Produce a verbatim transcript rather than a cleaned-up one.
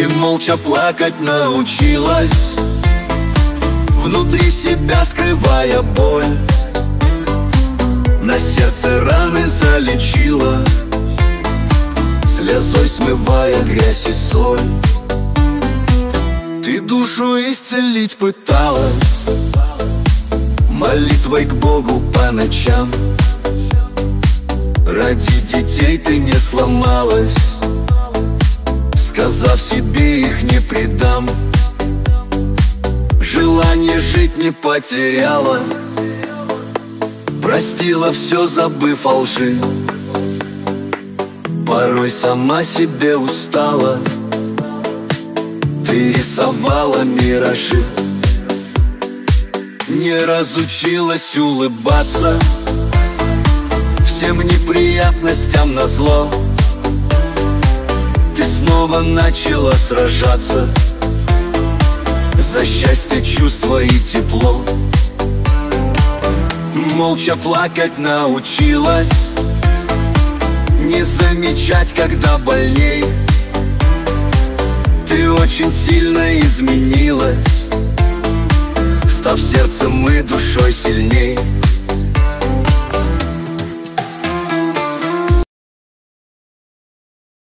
Ты молча плакать научилась, внутри себя скрывая боль. На сердце раны залечила, слезой смывая грязь и соль. Ты душу исцелить пыталась молитвой к Богу по ночам. Ради детей ты не сломалась, сказав себе, их не предам. Желание жить не потеряла, простила все, забыв о лжи. Порой сама себе устала, ты рисовала миражи. Не разучилась улыбаться всем неприятностям назло. Ты снова начала сражаться за счастье, чувство и тепло. Молча плакать научилась, не замечать, когда больней. Ты очень сильно изменилась, став сердцем и душой сильней.